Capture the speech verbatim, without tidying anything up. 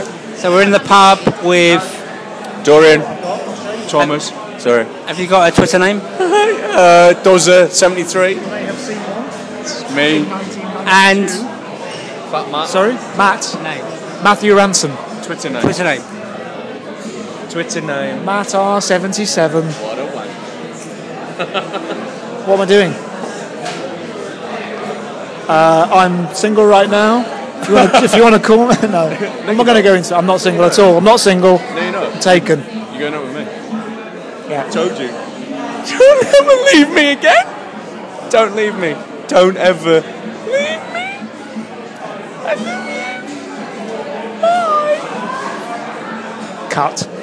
So we're in the pub with Dorian, Thomas. Sorry. Have you got a Twitter name? uh, Dozer seventy-three. You may have seen one. It's me. And Fat Matt. Sorry, Matt. name. Matthew Ransom. Twitter name. Twitter name. Twitter name. Matt R seventy-seven. What a wank. What am I doing? Uh, I'm single right now. If you want to, if you want to call me, no. I'm not going to go into. I'm not single at all. I'm not single. No, you're not. I'm taken. You're going out with me. Yeah. Told you. Don't ever leave me again. Don't leave me. Don't ever leave me. I love you. Bye. Cut.